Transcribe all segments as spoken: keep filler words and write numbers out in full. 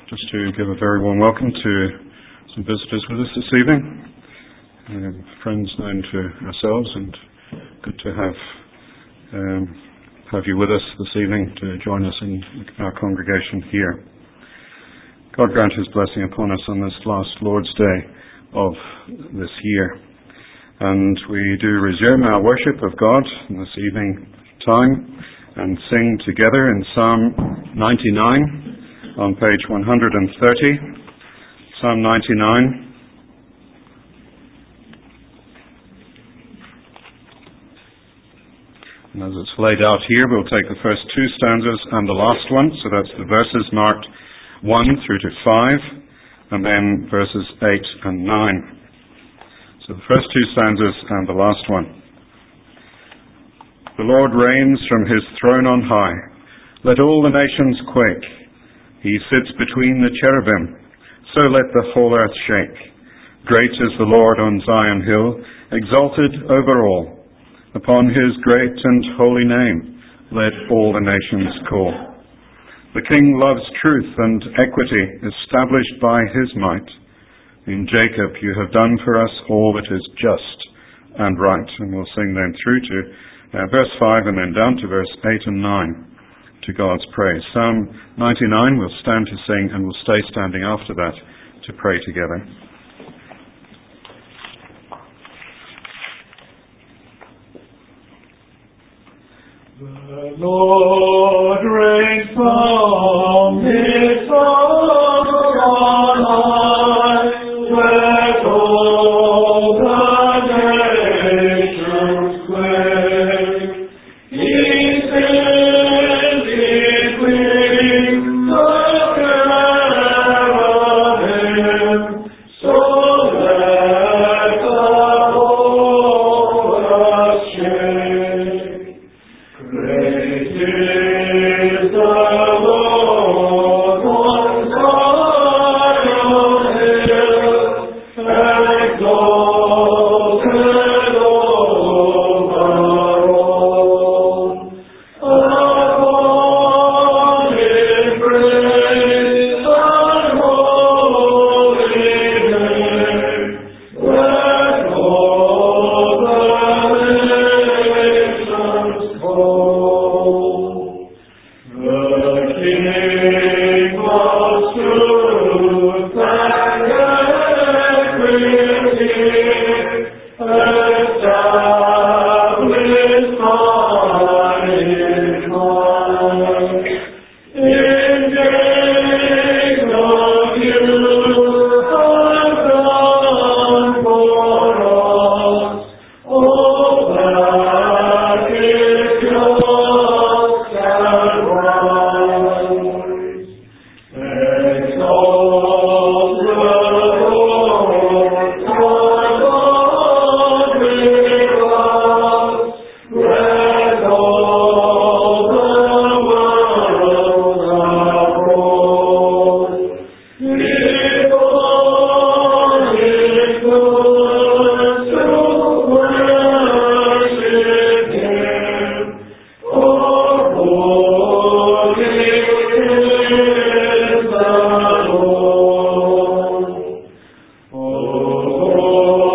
just to give a very warm welcome to some visitors with us this evening, um, friends known to ourselves, and good to have um, have you with us this evening to join us in our congregation here. God grant His blessing upon us on this last Lord's Day of this year. And we do resume our worship of God in this evening time and sing together in Psalm ninety-nine on page one hundred thirty. Psalm ninety-nine. And as it's laid out here, we'll take the first two stanzas and the last one. So that's the verses marked one through to five, and then verses eight and nine. So the first two stanzas and the last one. The Lord reigns from His throne on high. Let all the nations quake. He sits between the cherubim. So let the whole earth shake. Great is the Lord on Zion hill, exalted over all. Upon His great and holy name, let all the nations call. The King loves truth and equity, established by His might. In Jacob you have done for us all that is just and right. And we'll sing then through to uh, verse five and then down to verse eight and nine to God's praise. Psalm ninety-nine, we'll stand to sing and we'll stay standing after that to pray together. The Lord reigns from His throne on high. Let all the nations quake. He sits between the cherubim, so let the whole earth shake. Great is the Lord on Zion hill, exalted over all. Upon His great and holy name, let all the nations call. The King loves truth and equity, established by His might. In Jacob you have done for us all that is just and right. Exalt the Lord, God with us. Let all the world abroad. Give all His goods to worship Him. For holy is the Lord. O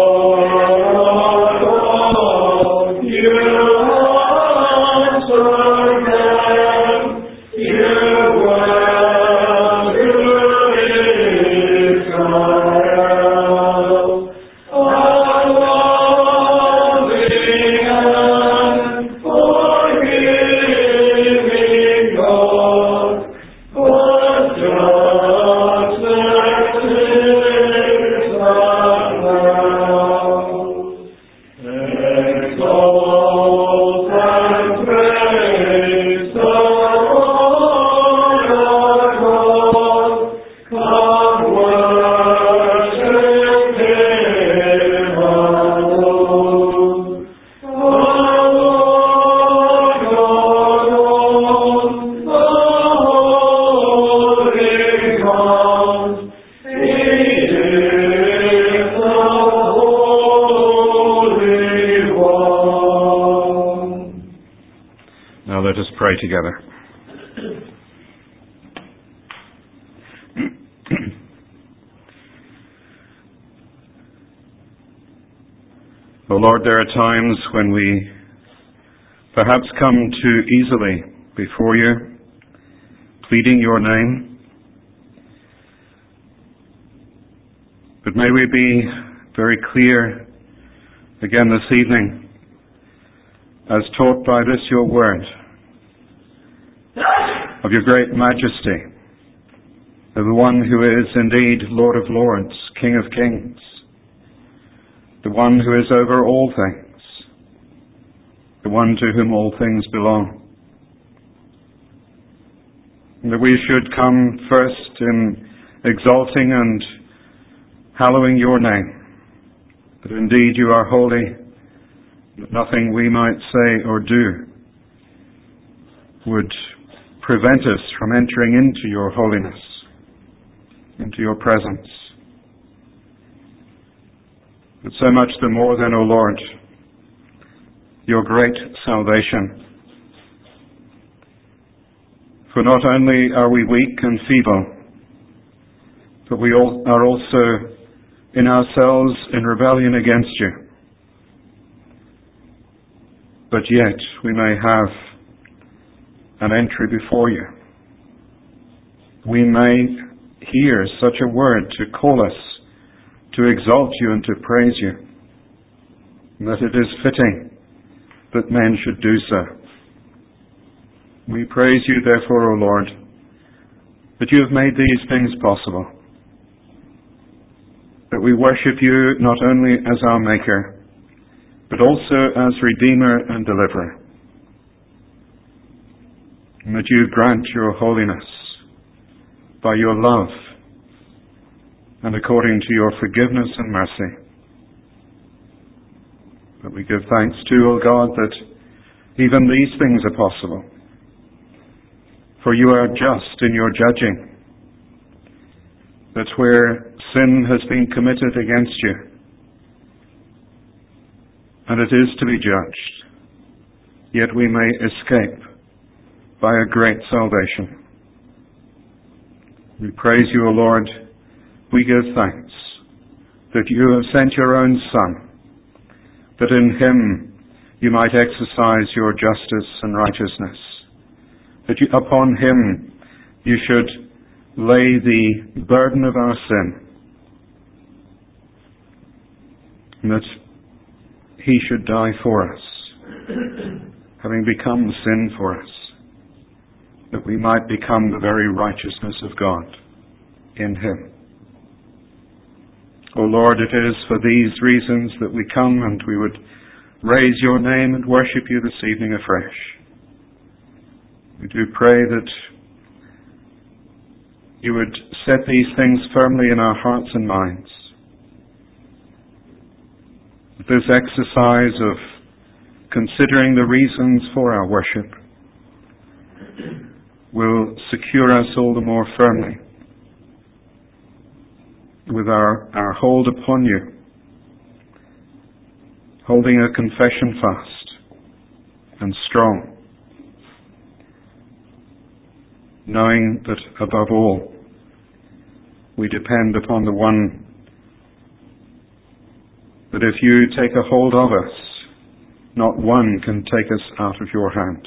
God, You answer them. You will do Israel. A loving and forgiving God, but judgment is not now. Exalt and praise the Lord our God. Come worship Him alone. O Lord God on the holy ground, He is the Holy One. Now let us pray together. Oh Lord, there are times when we perhaps come too easily before you, pleading your name. But may we be very clear again this evening, as taught by this your word, of your great majesty, of the one who is indeed Lord of lords, King of kings, the one who is over all things, the one to whom all things belong. And that we should come first in exalting and hallowing your name, that indeed you are holy, that nothing we might say or do would prevent us from entering into your holiness, into your presence. But so much the more then, O Lord, your great salvation. For not only are we weak and feeble, but we all are also in ourselves in rebellion against you. But yet we may have an entry before you. We may hear such a word to call us to exalt you and to praise you, and that it is fitting that men should do so. We praise you therefore, O Lord, that you have made these things possible, that we worship you not only as our Maker, but also as Redeemer and Deliverer, and that you grant your holiness by your love and according to your forgiveness and mercy. But we give thanks to, O God, that even these things are possible, for you are just in your judging, that where sin has been committed against you, and it is to be judged, yet we may escape by a great salvation. We praise you, O Lord. We give thanks that you have sent your own Son, that in him you might exercise your justice and righteousness, that you, upon him you should lay the burden of our sin, and that he should die for us, having become sin for us, that we might become the very righteousness of God in him. O Lord, it is for these reasons that we come, and we would raise your name and worship you this evening afresh. We do pray that you would set these things firmly in our hearts and minds, that this exercise of considering the reasons for our worship will secure us all the more firmly with our, our hold upon you, holding a confession fast and strong, knowing that above all we depend upon the one that if you take a hold of us, not one can take us out of your hand.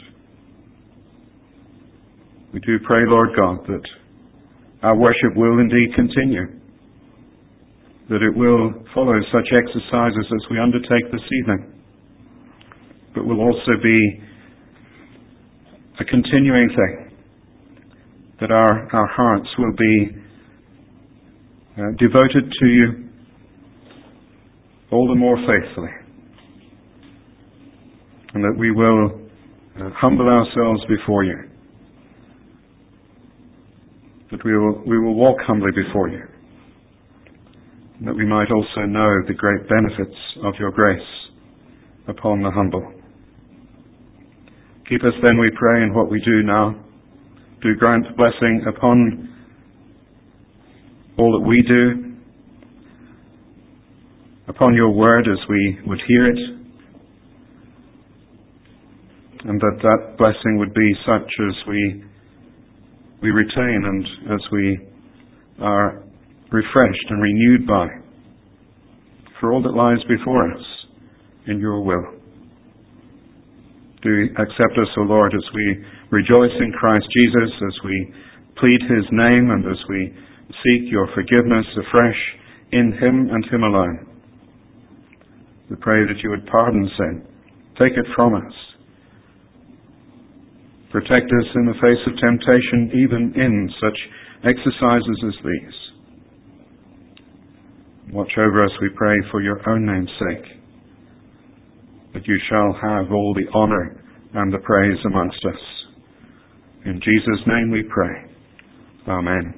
We do pray, Lord God, that our worship will indeed continue, that it will follow such exercises as we undertake this evening, but will also be a continuing thing, that our, our hearts will be uh, devoted to you all the more faithfully, and that we will uh, humble ourselves before you, that we will, we will walk humbly before you, that we might also know the great benefits of your grace upon the humble. Keep us then, we pray, in what we do now. Do grant blessing upon all that we do, upon your word as we would hear it, and that that blessing would be such as we we retain and as we are refreshed and renewed by, for all that lies before us in your will. Do accept us, O Lord, as we rejoice in Christ Jesus, as we plead his name, and as we seek your forgiveness afresh in him and him alone. We pray that you would pardon sin, take it from us, protect us in the face of temptation, even in such exercises as these. Watch over us, we pray, for your own name's sake, that you shall have all the honor and the praise amongst us. In Jesus' name we pray. Amen.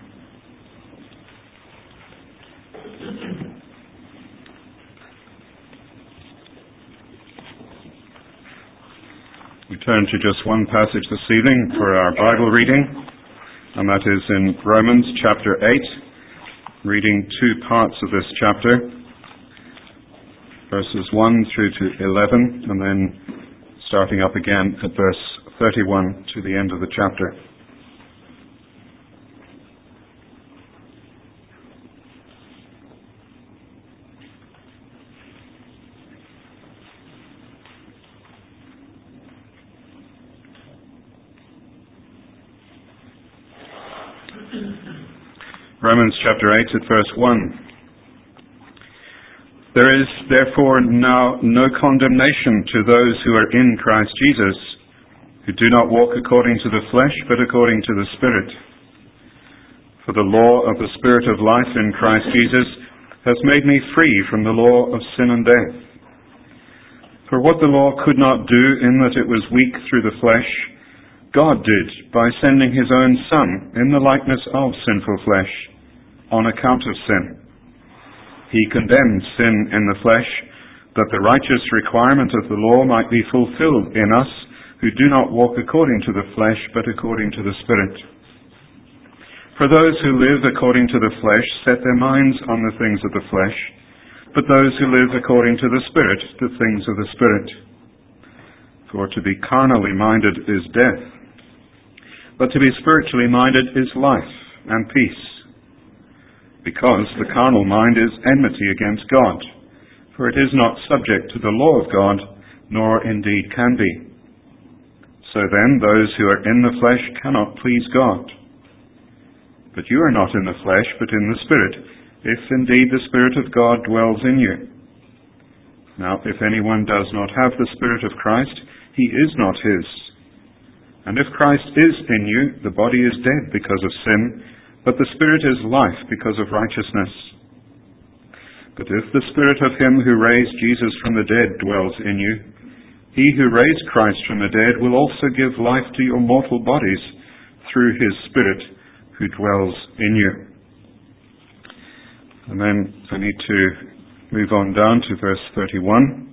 We turn to just one passage this evening for our Bible reading, and that is in Romans chapter eight, reading two parts of this chapter, verses one through to eleven, and then starting up again at verse thirty-one to the end of the chapter. Romans chapter eight at verse one. There is therefore now no condemnation to those who are in Christ Jesus, who do not walk according to the flesh, but according to the Spirit. For the law of the Spirit of life in Christ Jesus has made me free from the law of sin and death. For what the law could not do in that it was weak through the flesh, God did by sending his own Son in the likeness of sinful flesh, on account of sin. He condemned sin in the flesh, that the righteous requirement of the law might be fulfilled in us, who do not walk according to the flesh, but according to the Spirit. For those who live according to the flesh set their minds on the things of the flesh, but those who live according to the Spirit, the things of the Spirit. For to be carnally minded is death, but to be spiritually minded is life and peace. Because the carnal mind is enmity against God, for it is not subject to the law of God, nor indeed can be. So then, those who are in the flesh cannot please God. But you are not in the flesh, but in the Spirit, if indeed the Spirit of God dwells in you. Now, if anyone does not have the Spirit of Christ, he is not his. And if Christ is in you, the body is dead because of sin, but the Spirit is life because of righteousness. But if the Spirit of him who raised Jesus from the dead dwells in you, he who raised Christ from the dead will also give life to your mortal bodies through his Spirit who dwells in you. And then I need to move on down to verse thirty-one.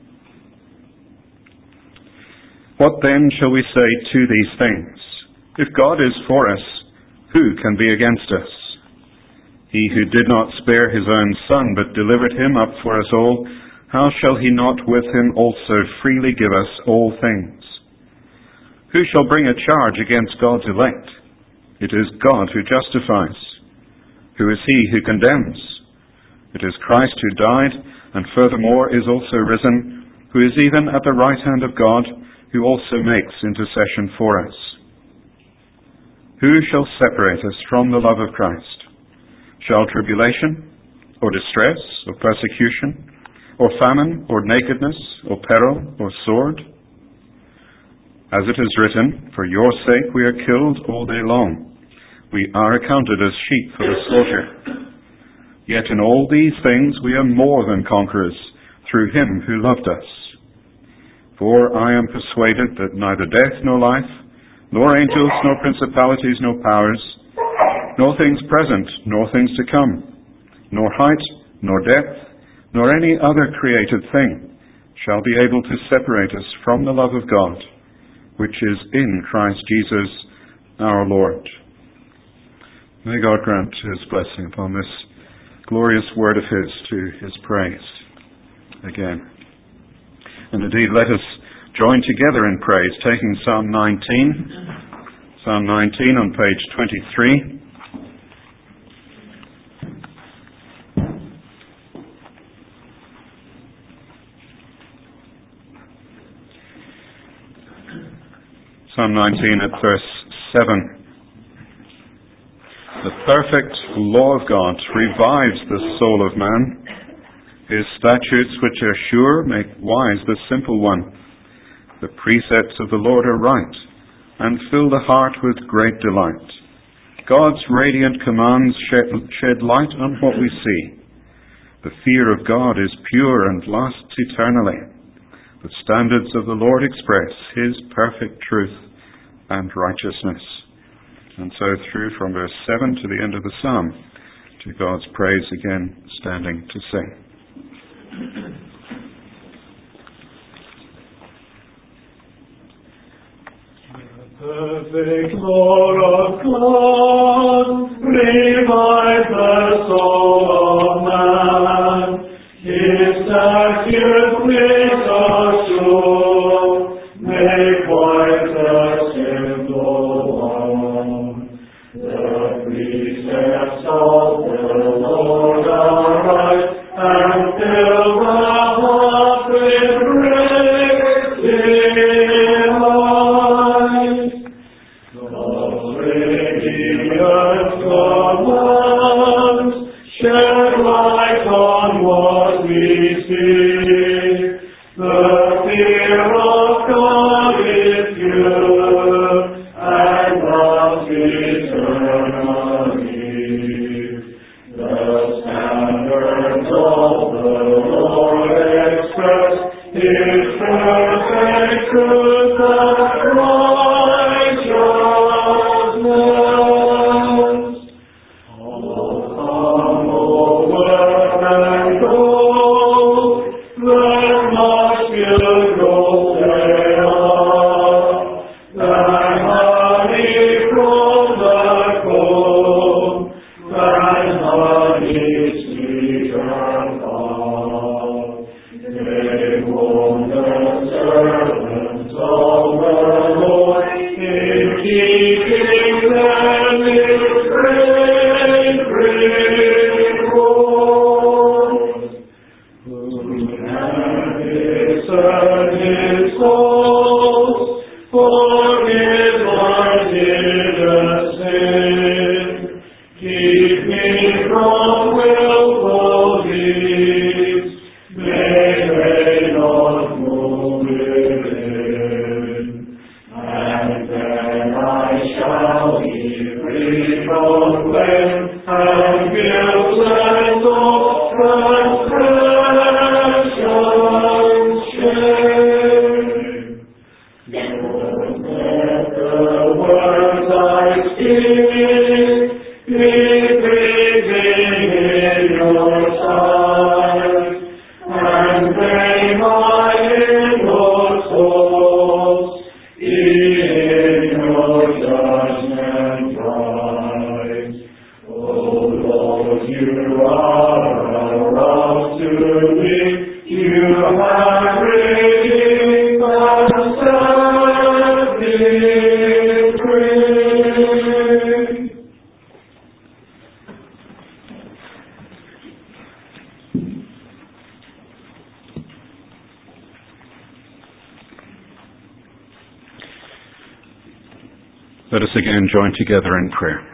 What then shall we say to these things? If God is for us, who can be against us? He who did not spare his own Son, but delivered him up for us all, how shall he not with him also freely give us all things? Who shall bring a charge against God's elect? It is God who justifies. Who is he who condemns? It is Christ who died, and furthermore is also risen, who is even at the right hand of God, who also makes intercession for us. Who shall separate us from the love of Christ? Shall tribulation, or distress, or persecution, or famine, or nakedness, or peril, or sword? As it is written, for your sake we are killed all day long. We are accounted as sheep for the slaughter. Yet in all these things we are more than conquerors, through him who loved us. For I am persuaded that neither death nor life, nor angels, nor principalities, nor powers, nor things present, nor things to come, nor height, nor depth, nor any other created thing shall be able to separate us from the love of God, which is in Christ Jesus our Lord. May God grant his blessing upon this glorious word of his to his praise again. And indeed, let us join together in praise, taking Psalm nineteen, Psalm nineteen on page twenty-three. Psalm nineteen at verse seven. The perfect law of God revives the soul of man. His statutes, which are sure, make wise the simple one. The precepts of the Lord are right, and fill the heart with great delight. God's radiant commands shed, shed light on what we see. The fear of God is pure and lasts eternally. The standards of the Lord express His perfect truth and righteousness. And so through from verse seven to the end of the psalm, to God's praise again, standing to sing. Perfect law of God, revive the soul of man. His statutes which are sure, make wise the simple one. The precepts of the Lord are right, and fill the heart with great delight. The radiant commands shed light on what we see. The fear of God is pure and loves eternally. The standards of the Lord express His perfect truth and righteousness. Oh, come, O work and go, let much good go thereof, than honey from the comb, than honey sweet and balm. They won the servants of the Lord, in keeping them His great reward. Who can discern His thoughts, for His light is sin? Keep me from willful deeds, may they not move within. And then I shall be free from blame, and guiltless of transgression shame. Lord, let the words I speak be pleasing in your sight, and may my inward thoughts in your judgment rise. O Lord, you are a rock to me, you have redeemed and set me free. Let us again join together in prayer.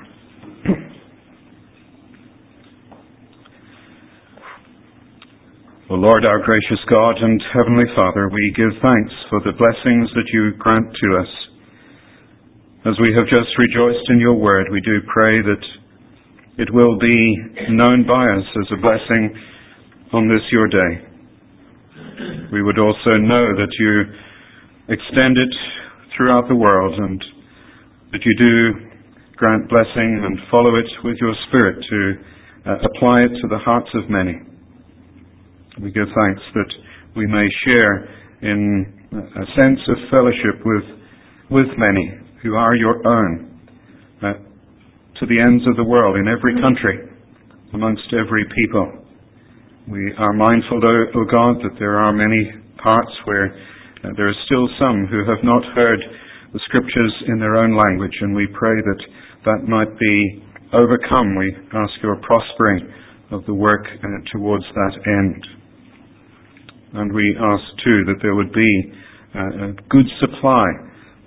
O Lord, our gracious God and Heavenly Father, we give thanks for the blessings that you grant to us. As we have just rejoiced in your word, we do pray that it will be known by us as a blessing on this your day. We would also know that you extend it throughout the world, and that you do grant blessing and follow it with your Spirit to uh, apply it to the hearts of many. We give thanks that we may share in a sense of fellowship with with many who are your own, uh, to the ends of the world, in every country, amongst every people. We are mindful, though, O God, that there are many parts where uh, there are still some who have not heard the Scriptures in their own language, and we pray that that might be overcome. We ask your prospering of the work uh, towards that end. And we ask, too, that there would be uh, a good supply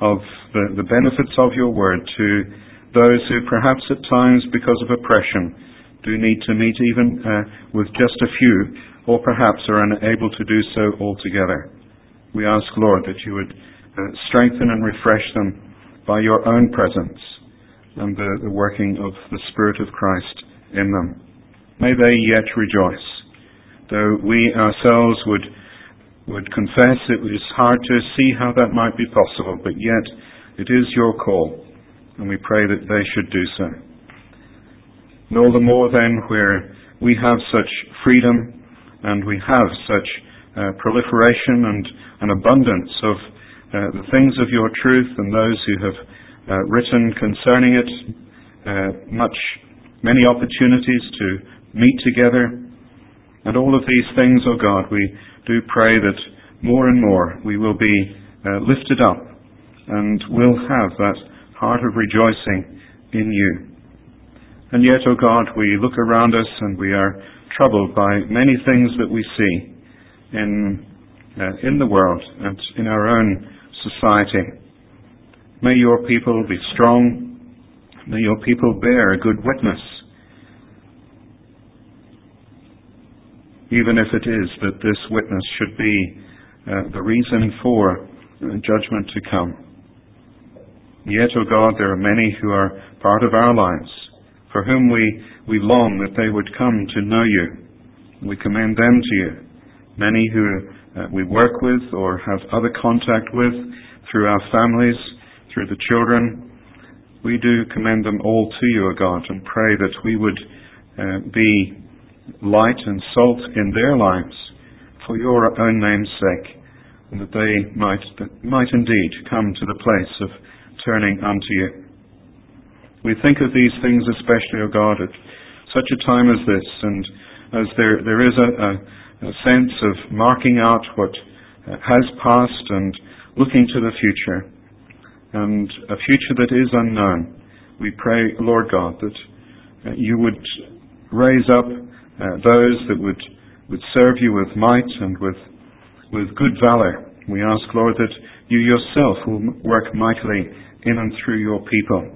of the, the benefits of your word to those who perhaps at times, because of oppression, do need to meet even uh, with just a few, or perhaps are unable to do so altogether. We ask, Lord, that you would uh, strengthen and refresh them by your own presence and the, the working of the Spirit of Christ in them. May they yet rejoice, though we ourselves would would confess it is hard to see how that might be possible, but yet it is your call, and we pray that they should do so. And all the more then where we have such freedom and we have such uh, proliferation and an abundance of uh, the things of your truth, and those who have uh, written concerning it, uh, much, many opportunities to meet together, and all of these things, O God, we do pray that more and more we will be uh, lifted up and will have that heart of rejoicing in you. And yet, O God, we look around us and we are troubled by many things that we see in uh, in the world and in our own society. May your people be strong. May your people bear a good witness, even if it is that this witness should be uh, the reason for uh, judgment to come. Yet, O God, there are many who are part of our lives, for whom we, we long that they would come to know you. We commend them to you. Many who uh, we work with or have other contact with through our families, through the children, we do commend them all to you, O God, and pray that we would uh, be light and salt in their lives for your own name's sake, and that they might, that might indeed come to the place of turning unto you. We think of these things especially, O God, at such a time as this, and as there there is a, a, a sense of marking out what has passed and looking to the future, and a future that is unknown. We pray, Lord God, that uh, you would raise up uh, those that would, would serve you with might and with, with good valor. We ask, Lord, that you yourself will work mightily in and through your people.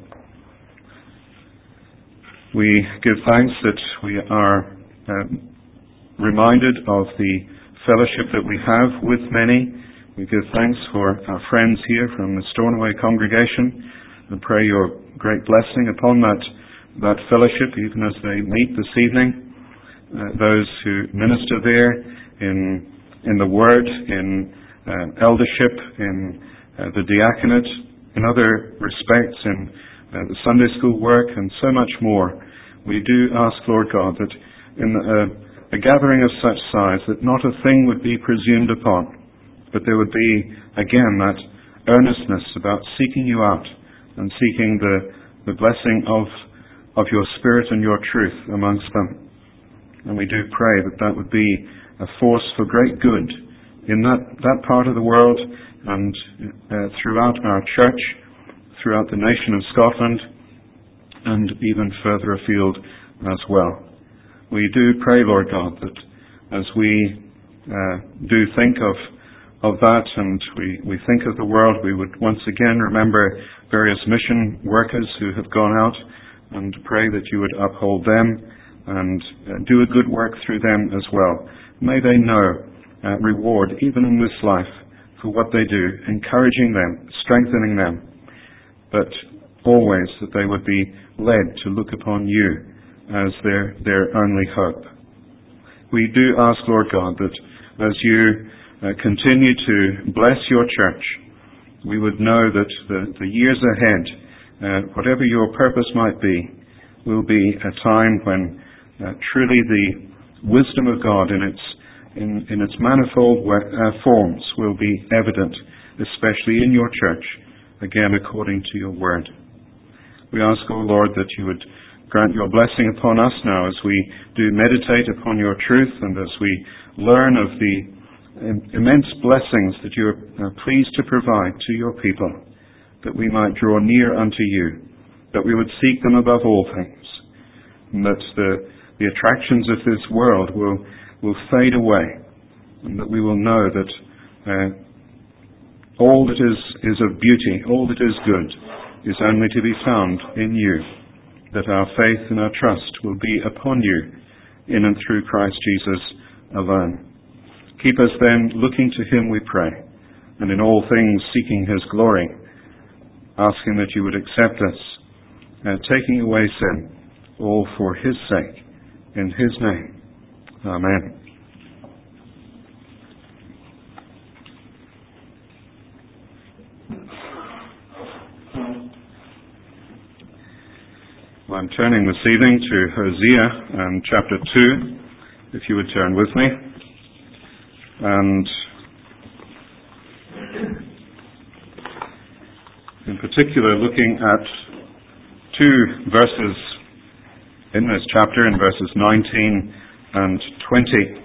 We give thanks that we are um, reminded of the fellowship that we have with many. We give thanks for our friends here from the Stornoway congregation and pray your great blessing upon that, that fellowship, even as they meet this evening. Uh, those who minister there in in the Word, in uh, eldership, in uh, the diaconate, in other respects, in uh, the Sunday school work, and so much more. We do ask, Lord God, that in a, a gathering of such size, that not a thing would be presumed upon, but there would be, again, that earnestness about seeking you out and seeking the, the blessing of, of your Spirit and your truth amongst them. And we do pray that that would be a force for great good in that, that part of the world and uh, throughout our church, throughout the nation of Scotland, and even further afield as well. We do pray, Lord God, that as we uh, do think of of that and we, we think of the world, we would once again remember various mission workers who have gone out and pray that you would uphold them and uh, do a good work through them as well. May they know uh, reward even in this life for what they do, encouraging them, strengthening them, but always that they would be led to look upon you as their, their only hope. We do ask, Lord God, that as you uh, continue to bless your church, we would know that the, the years ahead, uh, whatever your purpose might be, will be a time when uh, truly the wisdom of God in its in, in its manifold uh, forms will be evident, especially in your church, again according to your word. We ask, O Lord, that you would grant your blessing upon us now as we do meditate upon your truth and as we learn of the immense blessings that you are pleased to provide to your people, that we might draw near unto you, that we would seek them above all things, and that the, the attractions of this world will, will fade away, and that we will know that uh, All that is, is of beauty, all that is good, is only to be found in you, that our faith and our trust will be upon you, in and through Christ Jesus alone. Keep us then looking to him, we pray, and in all things seeking his glory, asking that you would accept us, and taking away sin, all for his sake, in his name. Amen. I'm turning this evening to Hosea and chapter two, if you would turn with me. And in particular, looking at two verses in this chapter, in verses nineteen and twenty.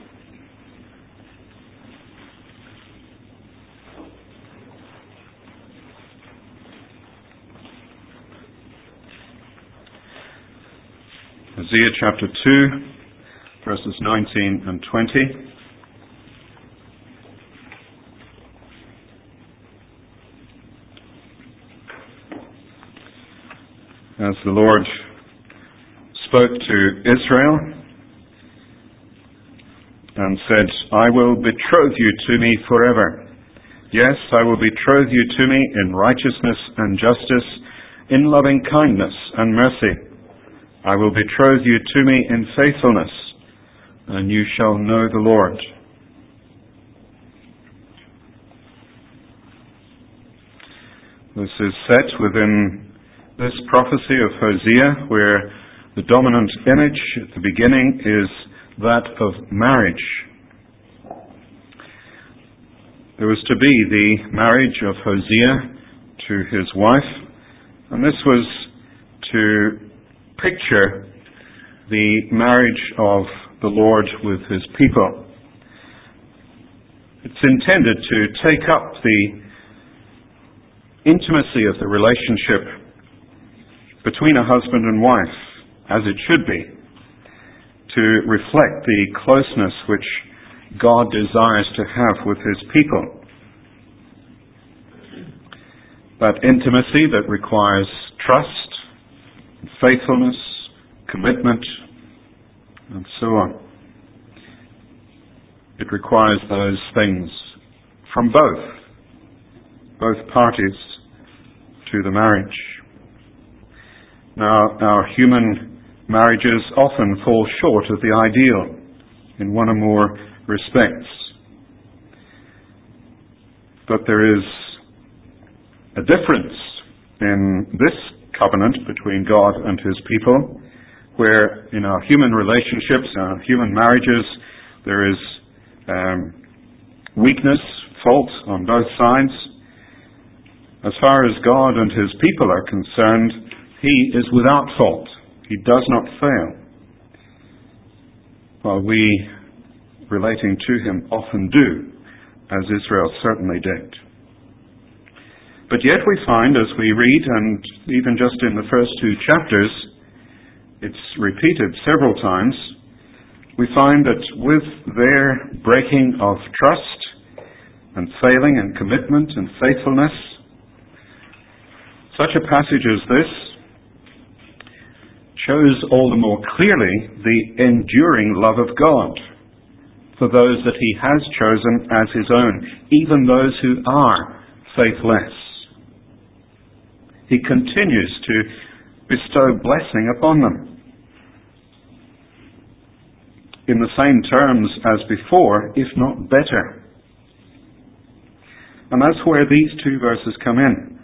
Hosea chapter two, verses nineteen and twenty. As the Lord spoke to Israel and said, I will betroth you to me forever. Yes, I will betroth you to me in righteousness and justice, in loving kindness and mercy. I will betroth you to me in faithfulness, and you shall know the Lord. This is set within this prophecy of Hosea, where the dominant image at the beginning is that of marriage. There was to be the marriage of Hosea to his wife, and this was to picture the marriage of the Lord with his people. It's intended to take up the intimacy of the relationship between a husband and wife, as it should be, to reflect the closeness which God desires to have with his people. That intimacy that requires trust, faithfulness, commitment, and so on. It requires those things from both, both parties to the marriage. Now, our human marriages often fall short of the ideal in one or more respects. But there is a difference in this covenant between God and his people, where in our human relationships, our human marriages, there is um, weakness, fault on both sides. As far as God and his people are concerned, he is without fault. He does not fail. While we, relating to him, often do, as Israel certainly did. But yet we find, as we read, and even just in the first two chapters, it's repeated several times, we find that with their breaking of trust and failing in commitment and faithfulness, such a passage as this shows all the more clearly the enduring love of God for those that he has chosen as his own, even those who are faithless. He continues to bestow blessing upon them in the same terms as before, if not better. And that's where these two verses come in.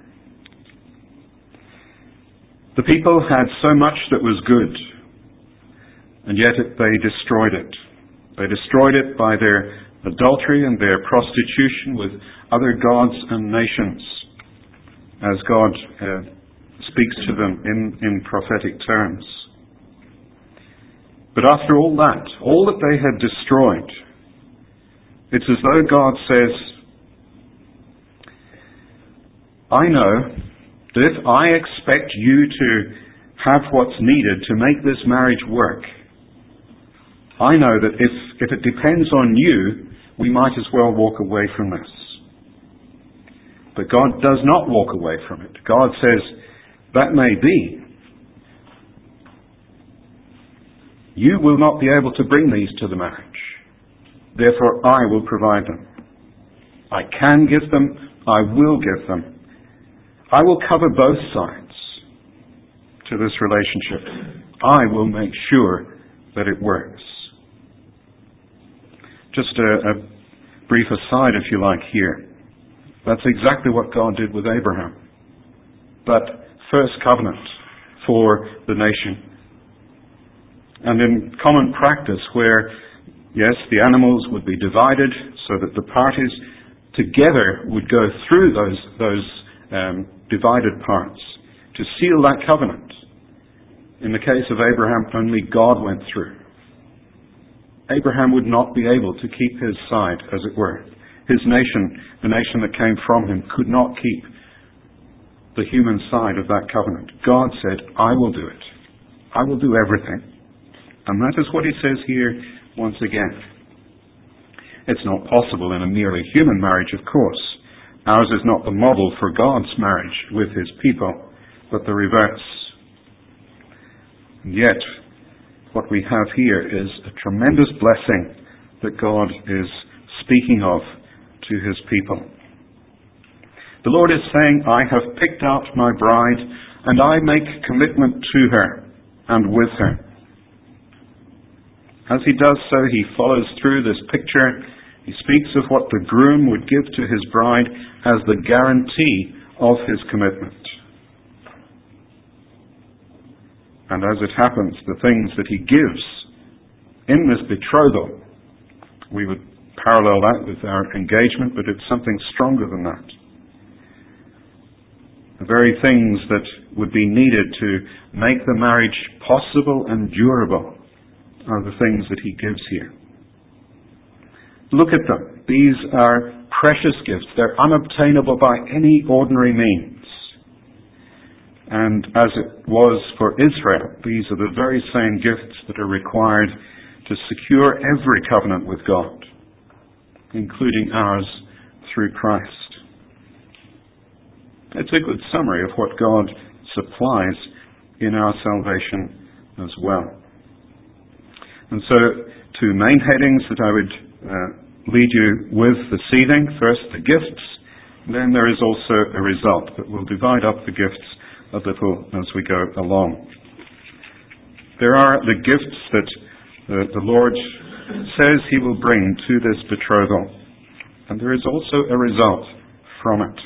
The people had so much that was good, and yet it, they destroyed it. They destroyed it by their adultery and their prostitution with other gods and nations, as God uh, speaks to them in, in prophetic terms. But after all that, all that they had destroyed, it's as though God says, I know that if I expect you to have what's needed to make this marriage work, I know that if, if it depends on you, we might as well walk away from this. But God does not walk away from it. God says, that may be. You will not be able to bring these to the marriage. Therefore, I will provide them. I can give them. I will give them. I will cover both sides to this relationship. I will make sure that it works. Just a, a brief aside, if you like, here. That's exactly what God did with Abraham. That first covenant for the nation. And in common practice where, yes, the animals would be divided so that the parties together would go through those, those um, divided parts to seal that covenant. In the case of Abraham, only God went through. Abraham would not be able to keep his side, as it were. His nation, the nation that came from him, could not keep the human side of that covenant. God said, I will do it. I will do everything. And that is what he says here once again. It's not possible in a merely human marriage, of course. Ours is not the model for God's marriage with his people, but the reverse. And yet, what we have here is a tremendous blessing that God is speaking of to his people. The Lord is saying, I have picked out my bride, and I make commitment to her and with her. As he does so, he follows through this picture. He speaks of what the groom would give to his bride as the guarantee of his commitment. And as it happens, the things that he gives in this betrothal, we would parallel that with our engagement, but it's something stronger than that. The very things that would be needed to make the marriage possible and durable are the things that he gives here. Look at them. These are precious gifts. They're unobtainable by any ordinary means. And as it was for Israel, these are the very same gifts that are required to secure every covenant with God, including ours through Christ. It's a good summary of what God supplies in our salvation as well. And so, two main headings that I would uh, lead you with this evening. First, the gifts. Then there is also a result, but we'll divide up the gifts a little as we go along. There are the gifts that the, the Lord says he will bring to this betrothal. And there is also a result from it.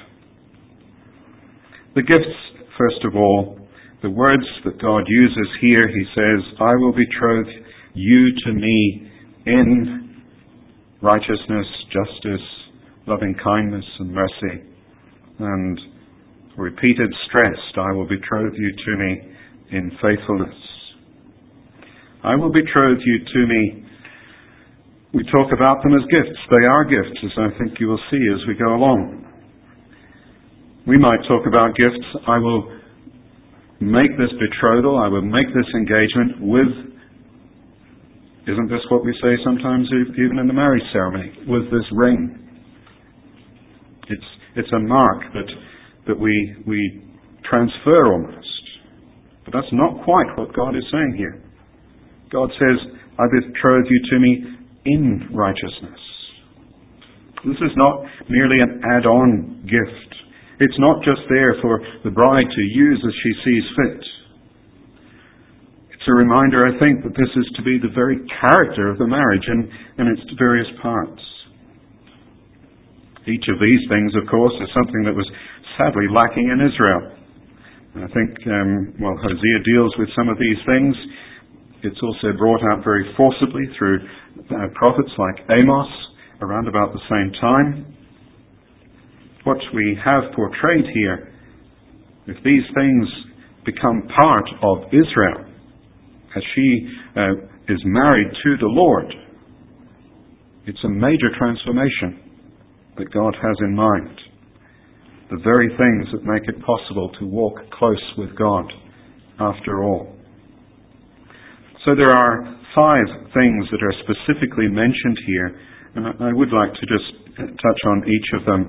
The gifts, first of all, the words that God uses here, he says, I will betroth you to me in righteousness, justice, loving kindness and mercy. And repeated stressed, I will betroth you to me in faithfulness. I will betroth you to me. We talk about them as gifts. They are gifts, as I think you will see as we go along. We might talk about gifts. I will make this betrothal, I will make this engagement with, isn't this what we say sometimes even in the marriage ceremony, with this ring. It's it's a mark that that we we transfer almost. But that's not quite what God is saying here. God says, I betroth you to me in righteousness. This is not merely an add-on gift. It's not just there for the bride to use as she sees fit. It's a reminder, I think, that this is to be the very character of the marriage in, in its various parts. Each of these things, of course, is something that was sadly lacking in Israel. And I think, um, well, Hosea deals with some of these things. It's also brought out very forcibly through uh, prophets like Amos around about the same time. What we have portrayed here, if these things become part of Israel, as she uh, is married to the Lord, it's a major transformation that God has in mind. The very things that make it possible to walk close with God after all. So there are five things that are specifically mentioned here, and I would like to just touch on each of them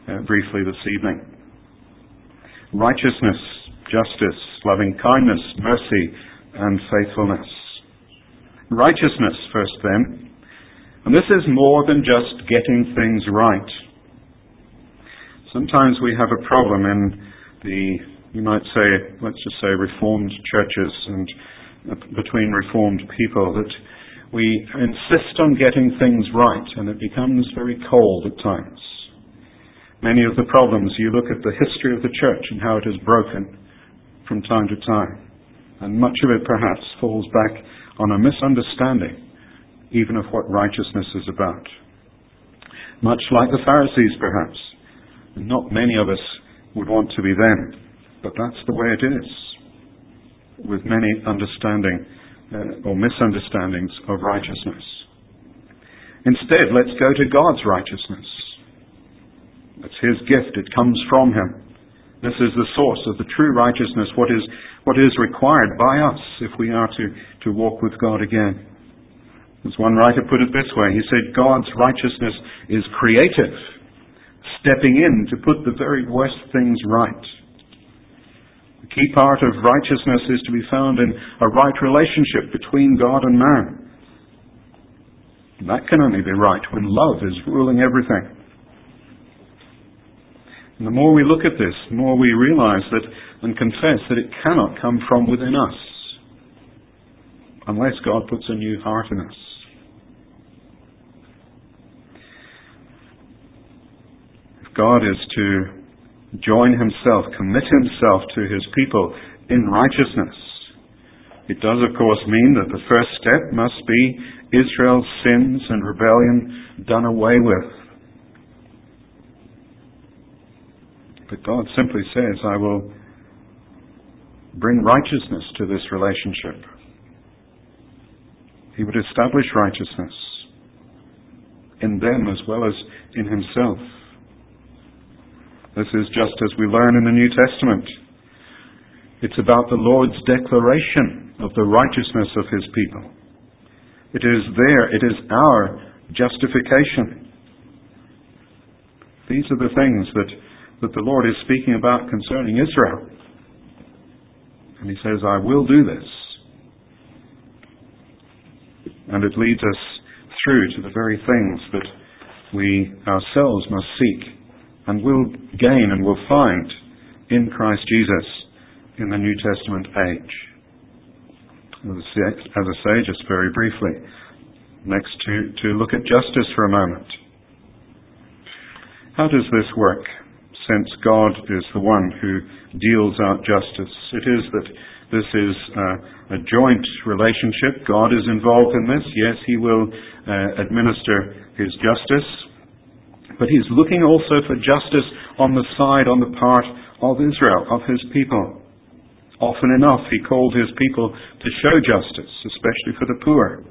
uh, briefly this evening. Righteousness, justice, loving kindness, mercy, and faithfulness. Righteousness first then. And this is more than just getting things right. Sometimes we have a problem in the, you might say, let's just say Reformed churches and between Reformed people, that we insist on getting things right, and it becomes very cold at times. Many of the problems, you look at the history of the church and how it is broken from time to time, and much of it perhaps falls back on a misunderstanding even of what righteousness is about. Much like the Pharisees perhaps. Not many of us would want to be them, but that's the way it is, with many understanding uh, or misunderstandings of righteousness. Instead, let's go to God's righteousness. It's His gift. It comes from Him. This is the source of the true righteousness, what is what is required by us if we are to, to walk with God again. As one writer put it this way, he said, God's righteousness is creative, stepping in to put the very worst things right. The key part of righteousness is to be found in a right relationship between God and man. And that can only be right when love is ruling everything. And the more we look at this, the more we realize that and confess that it cannot come from within us unless God puts a new heart in us. If God is to join Himself, commit Himself to His people in righteousness, it does of course mean that the first step must be Israel's sins and rebellion done away with. But God simply says, I will bring righteousness to this relationship. He would establish righteousness in them as well as in Himself. This is just as we learn in the New Testament. It's about the Lord's declaration of the righteousness of His people. It is there, it is our justification. These are the things that, that the Lord is speaking about concerning Israel. And He says, I will do this. And it leads us through to the very things that we ourselves must seek and will gain and will find in Christ Jesus in the New Testament age. As I say, just very briefly, next to, to look at justice for a moment. How does this work? Since God is the one who deals out justice, it is that this is uh, a joint relationship. God is involved in this. Yes, He will uh, administer His justice, but He's looking also for justice on the side, on the part of Israel, of His people. Often enough, He called His people to show justice, especially for the poor.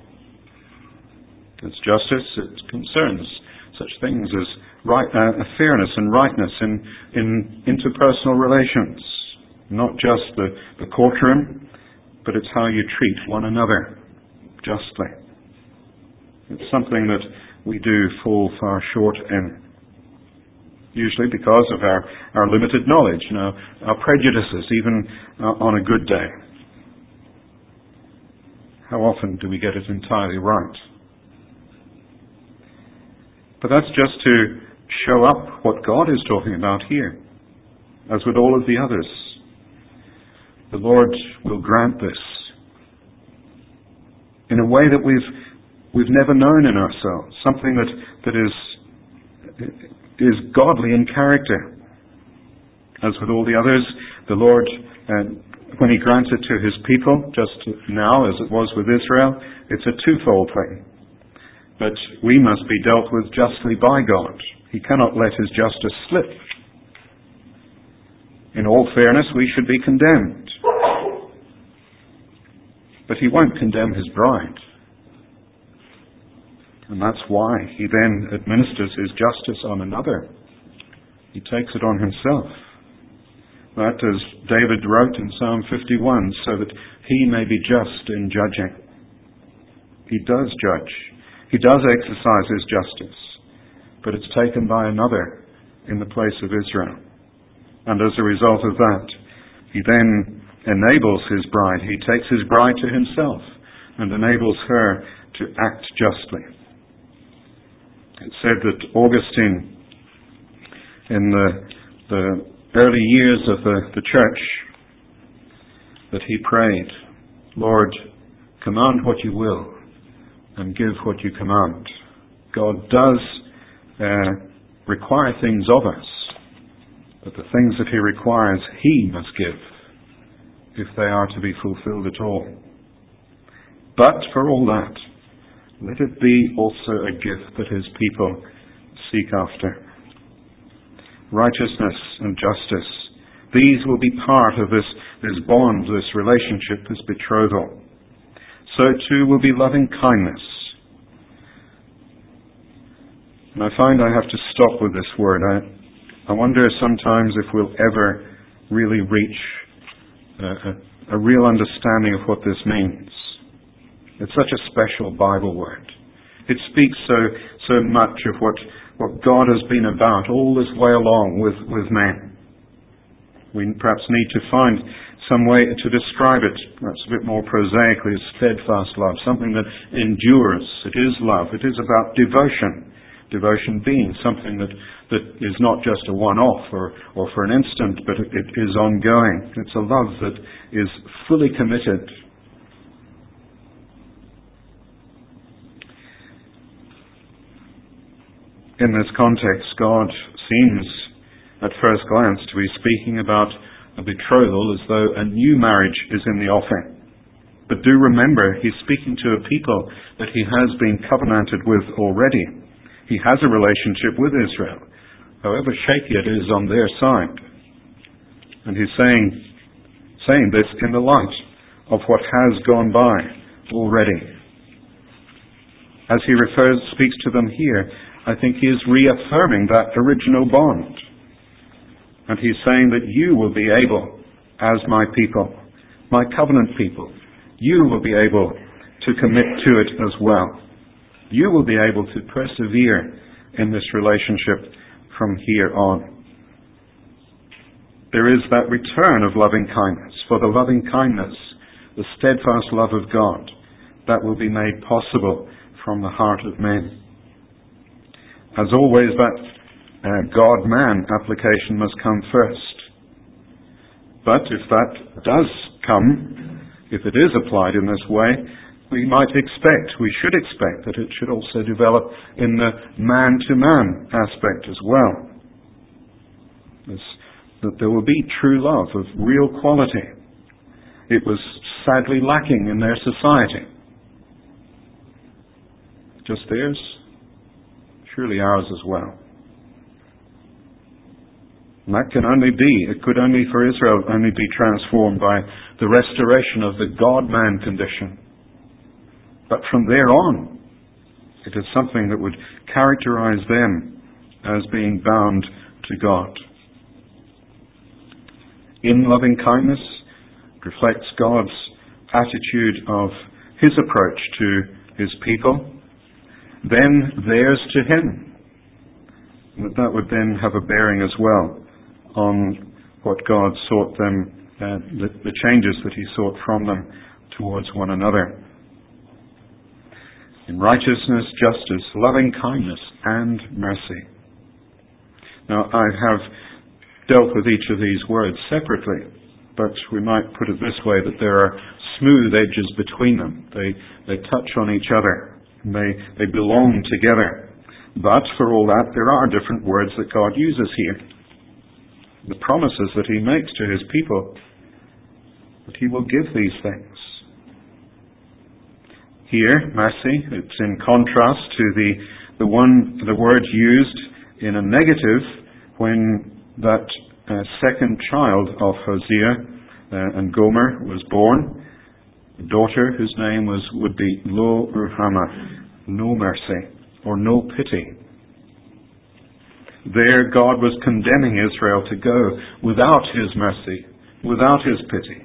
It's justice, it concerns such things as right, uh, fairness and rightness in, in interpersonal relations. Not just the, the courtroom, but it's how you treat one another justly. It's something that we do fall far short in. Usually because of our, our limited knowledge, you know, our prejudices, even uh, on a good day. How often do we get it entirely right? But that's just to show up what God is talking about here, as with all of the others. The Lord will grant this in a way that we've we've never known in ourselves, something that that is is godly in character. As with all the others, the Lord, uh, when He grants it to His people, just now as it was with Israel, it's a twofold thing. But we must be dealt with justly by God. He cannot let His justice slip. In all fairness, we should be condemned. But He won't condemn His bride. And that's why He then administers His justice on another. He takes it on Himself. That, as David wrote in Psalm fifty-one, so that He may be just in judging. He does judge. He does exercise His justice. But it's taken by another in the place of Israel. And as a result of that, he then enables his bride. He takes his bride to himself and enables her to act justly. It's said that Augustine, in the, the early years of the, the church, that he prayed, Lord, command what you will and give what you command. God does uh, require things of us, but the things that he requires, he must give if they are to be fulfilled at all. But for all that, let it be also a gift that his people seek after. Righteousness and justice, these will be part of this, this bond, this relationship, this betrothal. So too will be loving kindness. And I find I have to stop with this word. I, I wonder sometimes if we'll ever really reach a, a, a real understanding of what this means. It's such a special Bible word. It speaks so so much of what, what God has been about all this way along with, with man. We perhaps need to find some way to describe it, perhaps a bit more prosaically, as steadfast love, something that endures. It is love. It is about devotion. Devotion being something that, that is not just a one-off or, or for an instant, but it, it is ongoing. It's a love that is fully committed. In this context, God seems, at first glance, to be speaking about a betrothal as though a new marriage is in the offing. But do remember, he's speaking to a people that he has been covenanted with already. He has a relationship with Israel, however shaky it is on their side. And he's saying, saying this in the light of what has gone by already. As he refers, speaks to them here, I think he is reaffirming that original bond. And he's saying that you will be able, as my people, my covenant people, you will be able to commit to it as well. You will be able to persevere in this relationship from here on. There is that return of loving kindness. For the loving kindness, the steadfast love of God, that will be made possible from the heart of men. As always, that uh, God-man application must come first. But if that does come, if it is applied in this way, we might expect, we should expect that it should also develop in the man-to-man aspect as well. This, that there will be true love of real quality. It was sadly lacking in their society. Just theirs? Surely ours as well. And that can only be, it could only for Israel only be transformed by the restoration of the God-man condition. But from there on, it is something that would characterize them as being bound to God. In loving kindness, it reflects God's attitude of his approach to his people, then theirs to him. That that would then have a bearing as well on what God sought them, uh, the, the changes that he sought from them towards one another. In righteousness, justice, loving kindness, and mercy. Now, I have dealt with each of these words separately, but we might put it this way, that there are smooth edges between them. They, they touch on each other. They, they belong together. But for all that, there are different words that God uses here. The promises that he makes to his people, that he will give these things. Here, mercy, it's in contrast to the, the one, the word used in a negative when that uh, second child of Hosea uh, and Gomer was born. Daughter whose name was would be Lo Ruhamah, no mercy or no pity. There God was condemning Israel to go without his mercy, without his pity.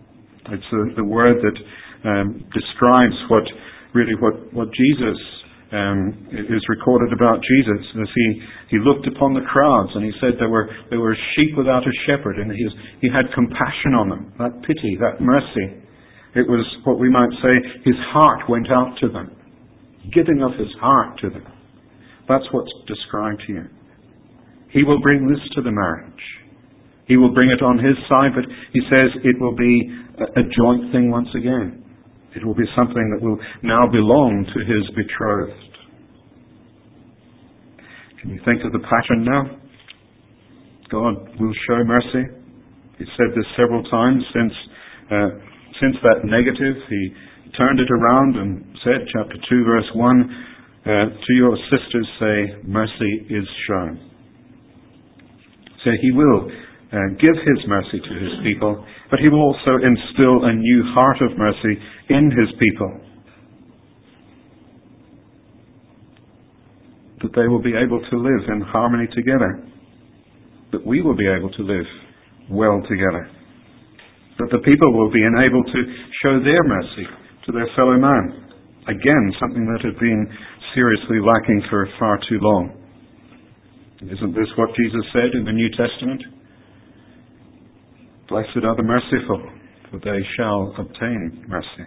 It's the, the word that um, describes what really what, what Jesus um, is recorded about Jesus as he, he looked upon the crowds and he said there were there were sheep without a shepherd, and he, he had compassion on them, that pity, that mercy. It was what we might say, his heart went out to them, giving of his heart to them. That's what's described here. He will bring this to the marriage. He will bring it on his side, but he says it will be a, a joint thing once again. It will be something that will now belong to his betrothed. Can you think of the pattern now? God will show mercy. He said this several times since uh, since that negative. He turned it around and said, chapter two, verse one, uh, to your sisters say, mercy is shown. So he will uh, give his mercy to his people, but he will also instill a new heart of mercy in his people, that they will be able to live in harmony together, that we will be able to live well together, that the people will be enabled to show their mercy to their fellow man. Again, something that had been seriously lacking for far too long. Isn't this what Jesus said in the New Testament? Blessed are the merciful, for they shall obtain mercy.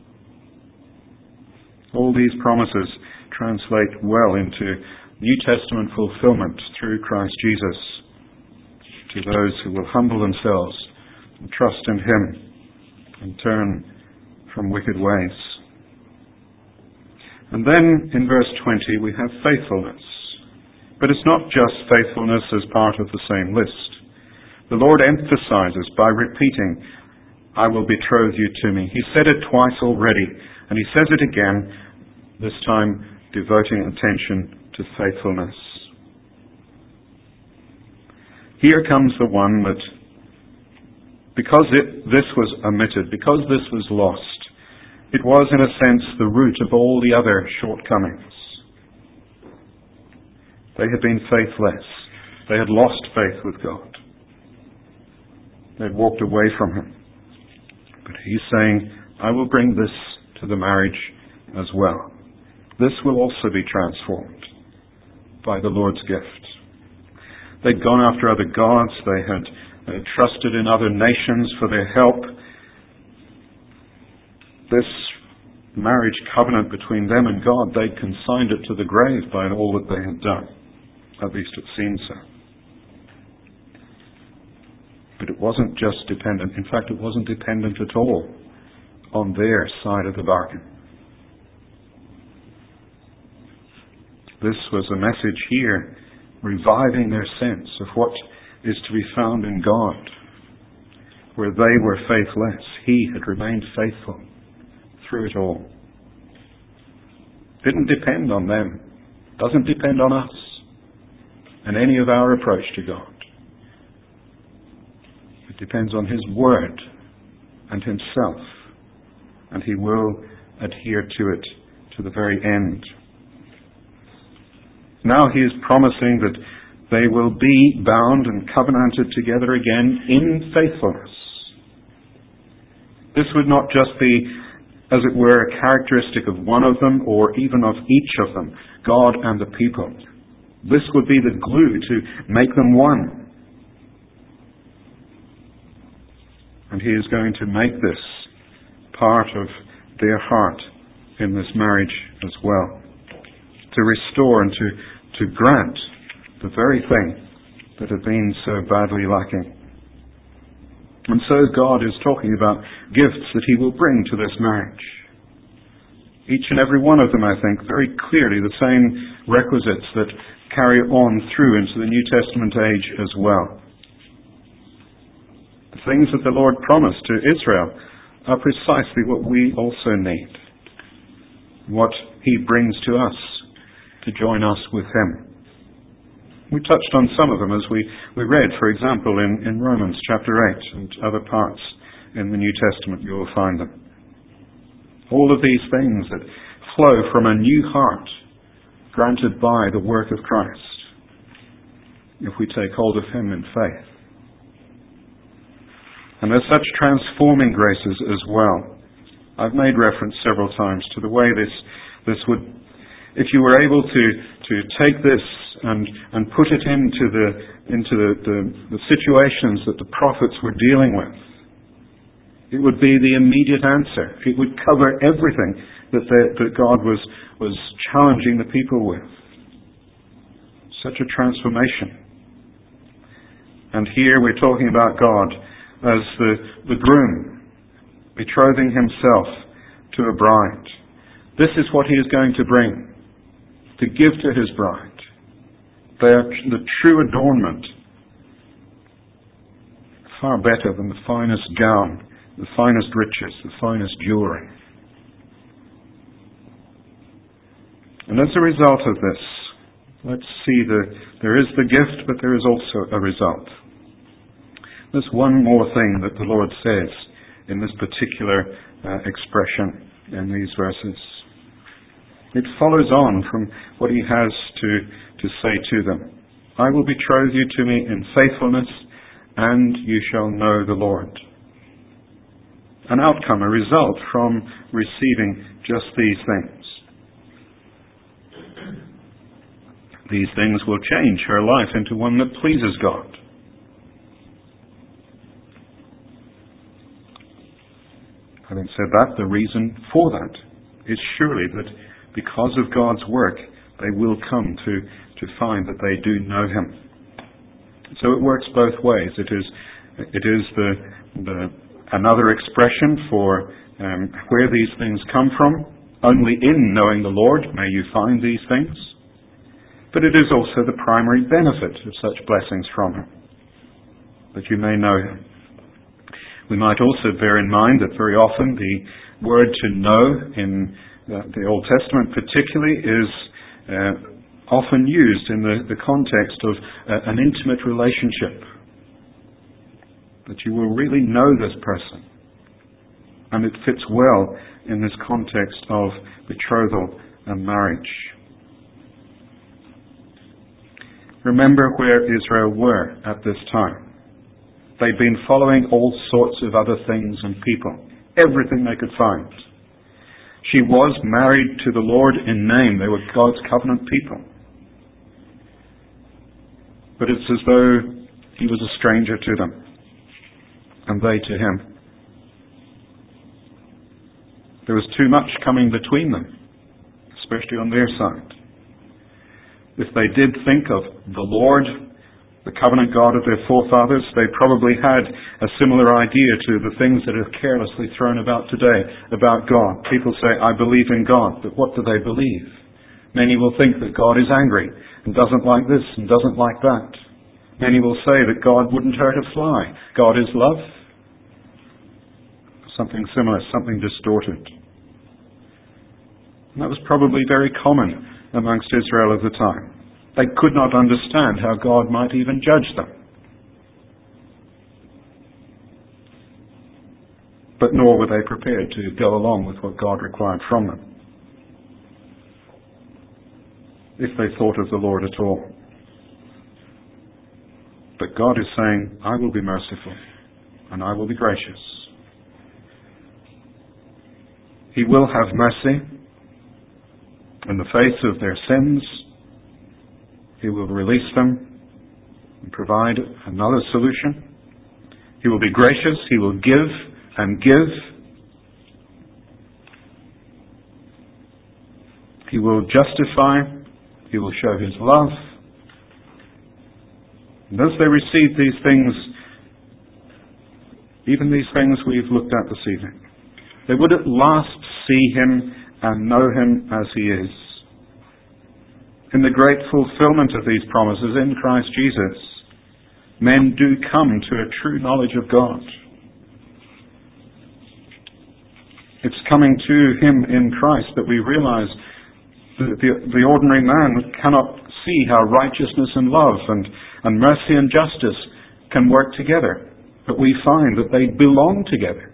All these promises translate well into New Testament fulfillment through Christ Jesus to those who will humble themselves and trust in him and turn from wicked ways. And then in verse twenty we have faithfulness. But it's not just faithfulness as part of the same list. The Lord emphasizes by repeating, I will betroth you to me. He said it twice already, and he says it again, this time devoting attention to faithfulness. Here comes the one that, because it, this was omitted, because this was lost, it was in a sense the root of all the other shortcomings. They had been faithless. They had lost faith with God. They had walked away from him. But he's saying, I will bring this to the marriage as well. This will also be transformed by the Lord's gift. They'd gone after other gods. They had uh, trusted in other nations for their help. This marriage covenant between them and God, they'd consigned it to the grave by all that they had done. At least it seemed so. But it wasn't just dependent. In fact, it wasn't dependent at all on their side of the bargain. This was a message here reviving their sense of what is to be found in God. Where they were faithless, he had remained faithful through it all. Didn't depend on them. Doesn't depend on us and any of our approach to God. It depends on his word and himself, and he will adhere to it to the very end. Now he is promising that they will be bound and covenanted together again in faithfulness. This would not just be, as it were, a characteristic of one of them or even of each of them, God and the people. This would be the glue to make them one. And he is going to make this part of their heart in this marriage as well. To restore and to, to grant the very thing that had been so badly lacking. And so God is talking about gifts that he will bring to this marriage. Each and every one of them, I think, very clearly the same requisites that carry on through into the New Testament age as well. The things that the Lord promised to Israel are precisely what we also need. What he brings to us to join us with him. We touched on some of them as we, we read, for example, in, in Romans chapter eight and other parts in the New Testament. You will find them. All of these things that flow from a new heart granted by the work of Christ, if we take hold of him in faith. And there's such transforming graces as well. I've made reference several times to the way this, this would if you were able to, to take this and, and put it into the, into the, the, the situations that the prophets were dealing with, it would be the immediate answer. It would cover everything that, the, that God was, was challenging the people with. Such a transformation. And here we're talking about God as the, the groom betrothing himself to a bride. This is what he is going to bring, to give to his bride. They are the true adornment, far better than the finest gown, the finest riches, the finest jewelry. And as a result of this, let's see that there is the gift, but there is also a result. There's one more thing that the Lord says in this particular uh, expression in these verses. It follows on from what he has to, to say to them. I will betroth you to me in faithfulness, and you shall know the Lord. An outcome, a result from receiving just these things. These things will change her life into one that pleases God. Having said that, the reason for that is surely that because of God's work, they will come to, to find that they do know Him. So it works both ways. It is, it is the, the another expression for um, where these things come from. Only in knowing the Lord may you find these things. But it is also the primary benefit of such blessings from Him, that you may know Him. We might also bear in mind that very often the word to know in the, the Old Testament particularly is uh, often used in the, the context of uh, an intimate relationship. That you will really know this person. And it fits well in this context of betrothal and marriage. Remember where Israel were at this time. They'd been following all sorts of other things and people, everything they could find. She was married to the Lord in name. They were God's covenant people. But it's as though He was a stranger to them, and they to Him. There was too much coming between them, especially on their side. If they did think of the Lord, the covenant God of their forefathers, they probably had a similar idea to the things that are carelessly thrown about today about God. People say, I believe in God, but what do they believe? Many will think that God is angry and doesn't like this and doesn't like that. Many will say that God wouldn't hurt a fly. God is love. Something similar, something distorted. And that was probably very common amongst Israel of the time. They could not understand how God might even judge them. But nor were they prepared to go along with what God required from them, if they thought of the Lord at all. But God is saying, I will be merciful and I will be gracious. He will have mercy in the face of their sins. He will release them and provide another solution. He will be gracious. He will give and give. He will justify. He will show His love. And as they receive these things, even these things we've looked at this evening, they would at last see Him and know Him as He is. In the great fulfillment of these promises in Christ Jesus, men do come to a true knowledge of God. It's coming to Him in Christ that we realize that the, the ordinary man cannot see how righteousness and love and, and mercy and justice can work together. But we find that they belong together.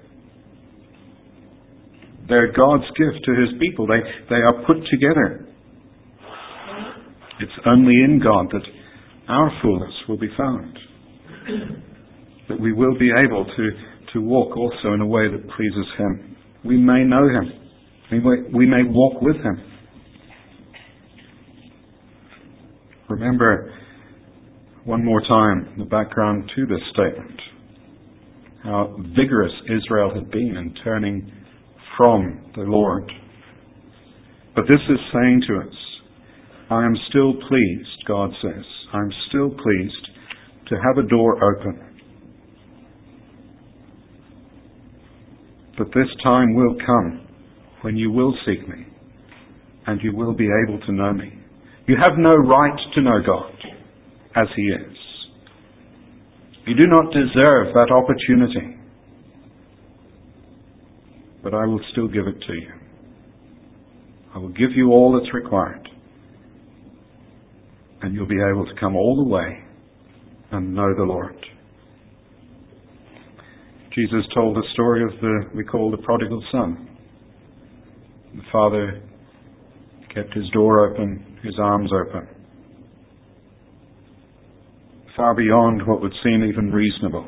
They're God's gift to His people. They, they are put together. It's only in God that our fullness will be found. That we will be able to, to walk also in a way that pleases Him. We may know Him. We may, we may walk with Him. Remember one more time the background to this statement. How vigorous Israel had been in turning from the Lord. But this is saying to us, I am still pleased, God says, I am still pleased to have a door open. But this time will come when you will seek me and you will be able to know me. You have no right to know God as He is. You do not deserve that opportunity. But I will still give it to you. I will give you all that's required. And you'll be able to come all the way and know the Lord. Jesus told the story of the, we call the prodigal son. The father kept his door open, his arms open. Far beyond what would seem even reasonable.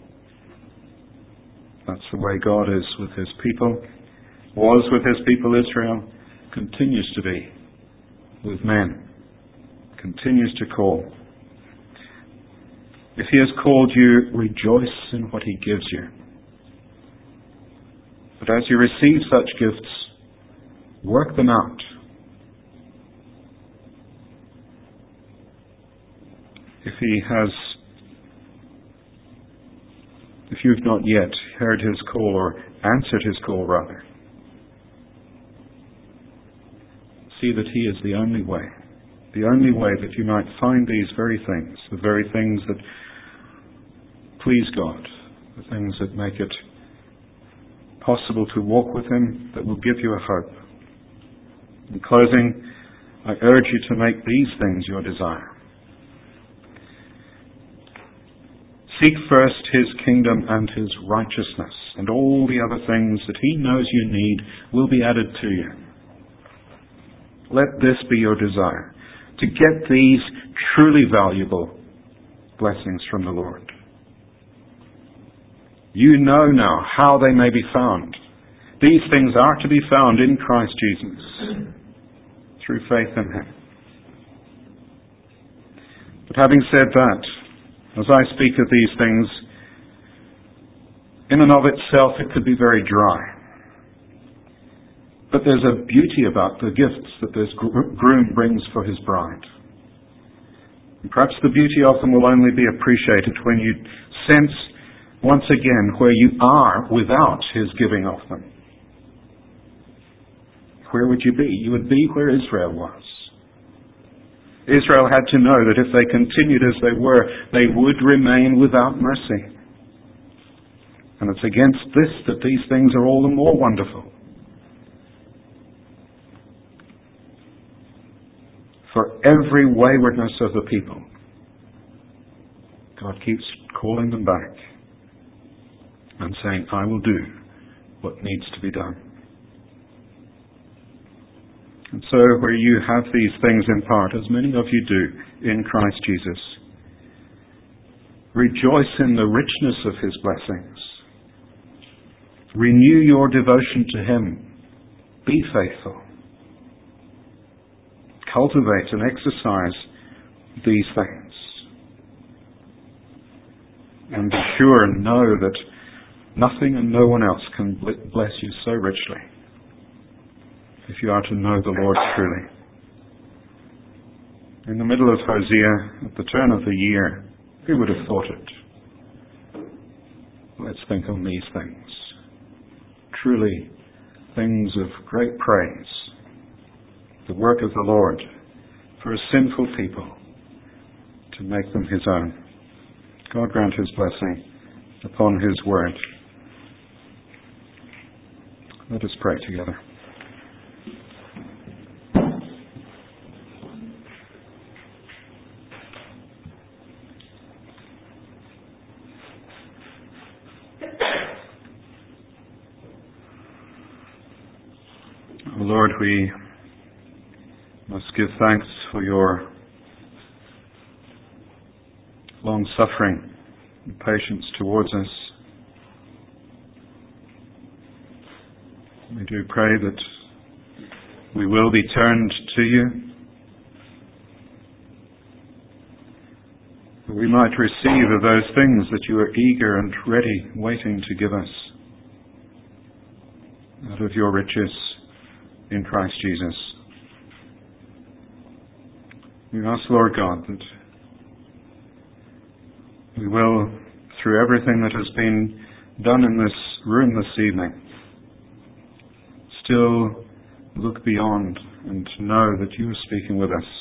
That's the way God is with His people, was with His people Israel, continues to be with men, continues to call. If He has called you, rejoice in what He gives you. But as you receive such gifts, work them out. If He has, if you've not yet heard His call, or answered His call rather, see that He is the only way, the only way that you might find these very things, the very things that please God, the things that make it possible to walk with Him, that will give you a hope. In closing, I urge you to make these things your desire. Seek first His kingdom and His righteousness, and all the other things that He knows you need will be added to you. Let this be your desire, to get these truly valuable blessings from the Lord. You know now how they may be found. These things are to be found in Christ Jesus, through faith in Him. But having said that, as I speak of these things, in and of itself it could be very dry. But there's a beauty about the gifts that this groom brings for his bride. And perhaps the beauty of them will only be appreciated when you sense once again where you are without His giving of them. Where would you be? You would be where Israel was. Israel had to know that if they continued as they were, they would remain without mercy. And it's against this that these things are all the more wonderful. For every waywardness of the people, God keeps calling them back and saying, I will do what needs to be done. And so where you have these things in part, as many of you do in Christ Jesus, rejoice in the richness of His blessings. Renew your devotion to Him. Be faithful. Cultivate and exercise these things. And be sure and know that nothing and no one else can bless you so richly if you are to know the Lord truly. In the middle of Hosea, at the turn of the year, who would have thought it? Let's think on these things. Truly, things of great praise. The work of the Lord for a sinful people to make them His own. God grant His blessing upon His word. Let us pray together. Oh Lord, we must give thanks for Your long-suffering and patience towards us. We do pray that we will be turned to You, that we might receive of those things that you are eager and ready, waiting to give us out of your riches in Christ Jesus. We ask, Lord God, that we will, through everything that has been done in this room this evening, still look beyond and know that you are speaking with us.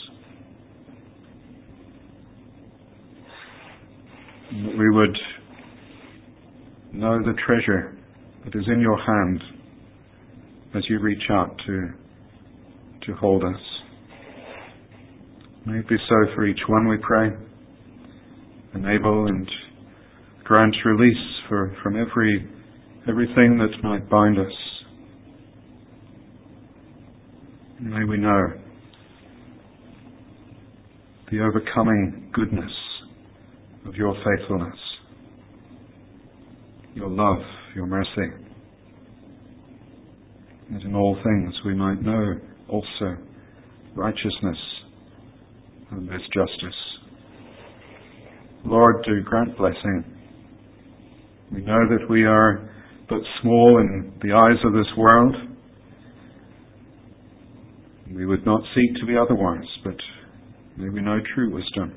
And that we would know the treasure that is in your hand as you reach out to, to hold us. May it be so for each one, we pray. Enable and grant release for, from every everything that might bind us. May we know the overcoming goodness of your faithfulness, your love, your mercy. That in all things we might know also righteousness and this justice. Lord, do grant blessing. We know that we are but small in the eyes of this world. We would not seek to be otherwise, but may we know true wisdom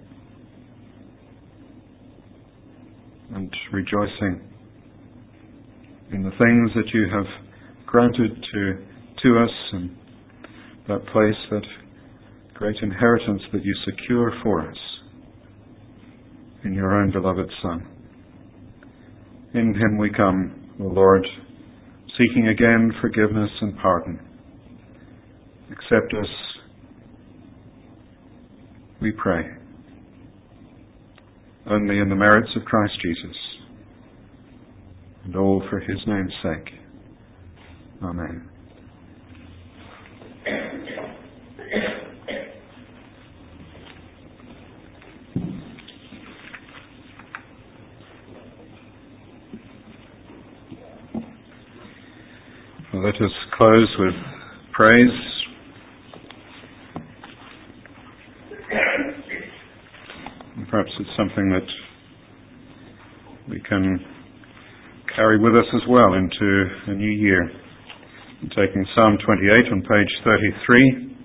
and rejoicing in the things that you have granted to, to us, and that place, that great inheritance that you secure for us in your own beloved Son. In him we come, O Lord, seeking again forgiveness and pardon. Accept us, we pray, only in the merits of Christ Jesus, and all for his name's sake. Amen. Well, let us close with praise. And perhaps it's something that we can carry with us as well into a new year. I'm taking Psalm twenty-eight on page thirty-three.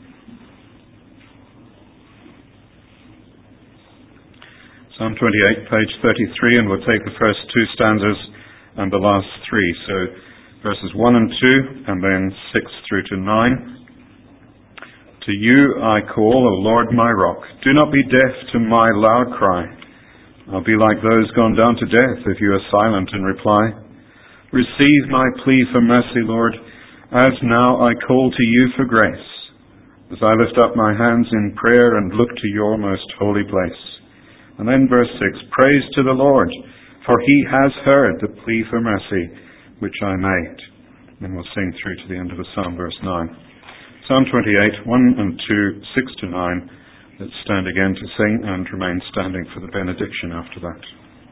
Psalm twenty-eight, page thirty-three, and we'll take the first two stanzas and the last three. So verses one and two, and then six through to nine. To you I call, O Lord my rock. Do not be deaf to my loud cry. I'll be like those gone down to death if you are silent in reply. Receive my plea for mercy, Lord, as now I call to you for grace, as I lift up my hands in prayer and look to your most holy place. And then verse six, praise to the Lord, for he has heard the plea for mercy which I made. And we'll sing through to the end of the psalm, verse nine. Psalm twenty-eight, one and two, six to nine. Let's stand again to sing and remain standing for the benediction after that.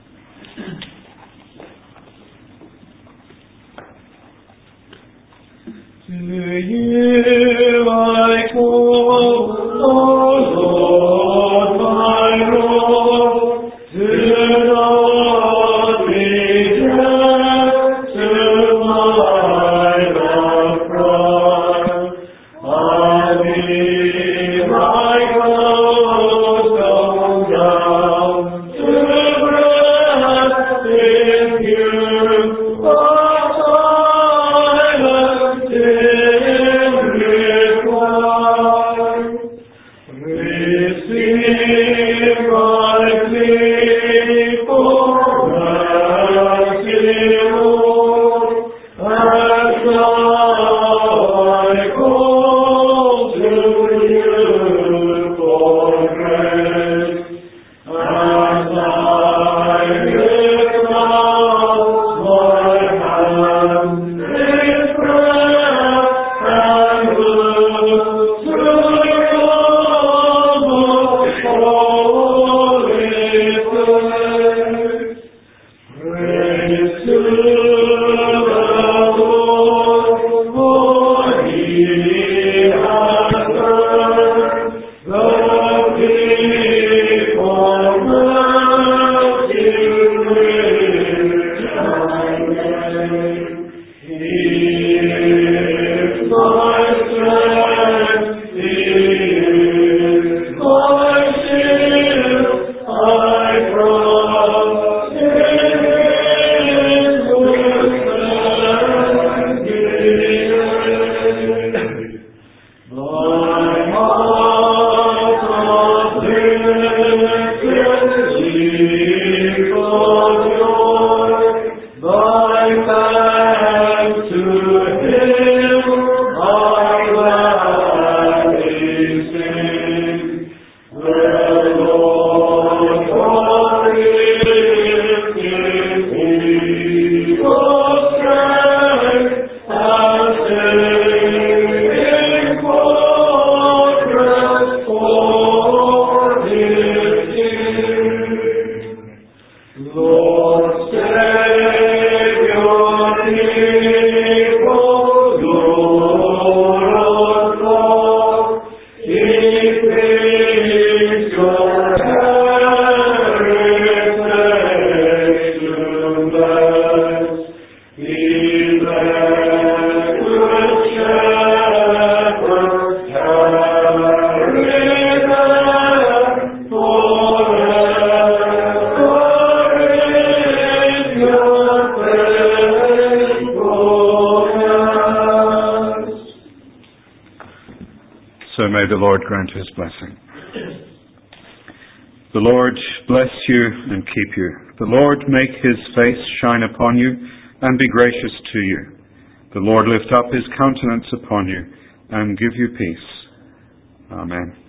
To you I call, O Lord my rock. Do not be deaf to my loud cry. I'll be like those gone down to rest in you. But silent in reply. Receive my plea for mercy, Lord, as I call to you for grace, as I lift up my hand in prayer and look to your most holy place. Praise to the Lord, for he has heard the plea for mercy. So may the Lord grant his blessing. The Lord bless you and keep you. The Lord make his face shine upon you and be gracious to you. The Lord lift up his countenance upon you and give you peace. Amen.